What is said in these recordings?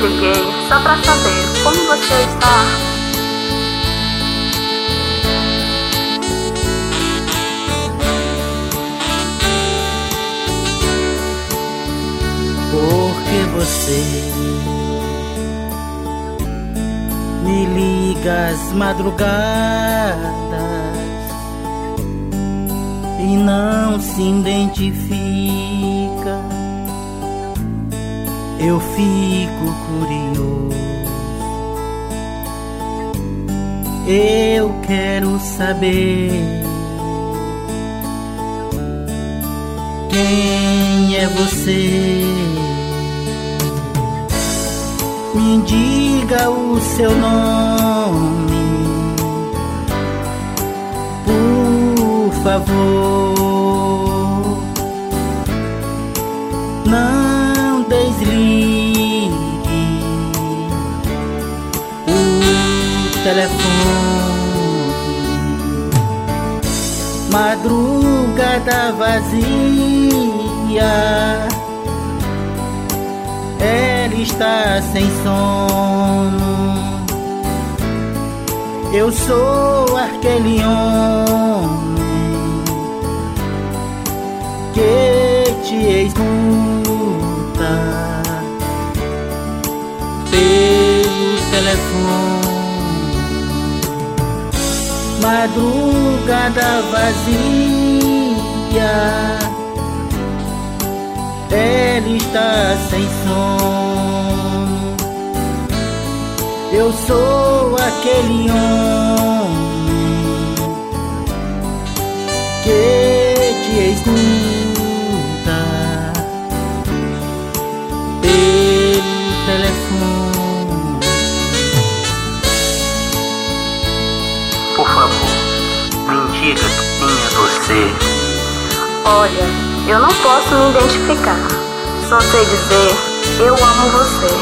liguei só pra saber como você está. Porque você me liga às madrugadas e não se identifica. Eu fico curioso, eu quero saber quem é você. Me diga o seu nome, por favor. Não desligue o telefone. Madrugada vazia, ela está sem sono. Eu sou aquele homem que te escuta pelo telefone. Madrugada vazia, ela está sem sono. Eu sou aquele homem que te escuta pelo telefone. Por favor, me diga quem é você. Olha, eu não posso me identificar, só sei dizer, eu amo você.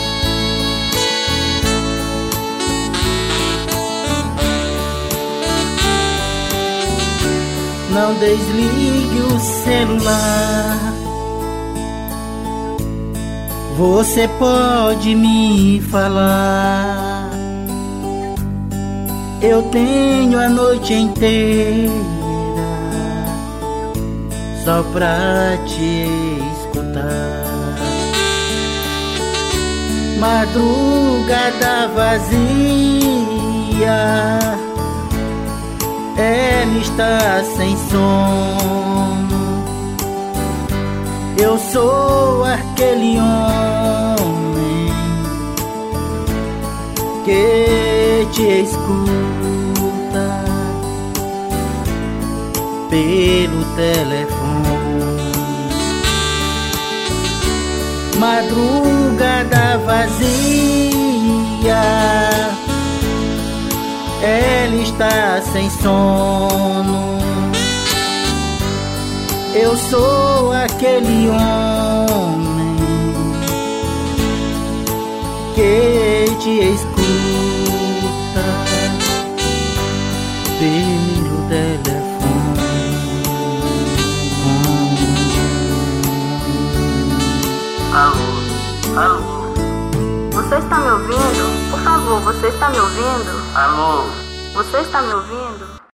Não desligue o celular. Você pode me falar. Eu tenho a noite inteira só pra te escutar. Madrugada vazia, ela está sem sono. Eu sou aquele homem que te escuta pelo telefone. Madrugada vazia, ela está sem sono. Eu sou aquele homem que te escuta pelo telefone. Alô, alô, Você está me ouvindo? Por favor, você está me ouvindo? alô. Você está me ouvindo?